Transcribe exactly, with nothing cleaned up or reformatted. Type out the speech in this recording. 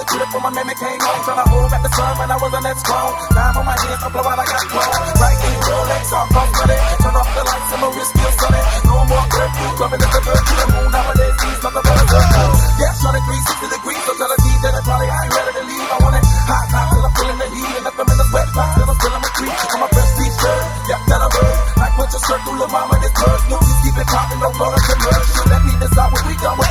the crib when my man came home. Tryna hold back the sun when I wasn't that strong. Time on my hands, I blow out, I got clothes. Right in your legs, I'm off money. Turn off the lights, and my wrist still sunny. No more curfew, clubbing at the bird to the moon. Nowadays, these nothing but a circle. Yeah, tryna three sixty degrees, so tell the D J that probably I ain't ready to leave. I want it hot, hot, till I'm feeling the heat. And if I'm in the sweat box, then I'm still in my creek. On my best t-shirt, yeah, that I bird. Like with your circle, little mama, this bird. Snoopy's keep it popping, don't blow up the merge. Let me decide what we done with.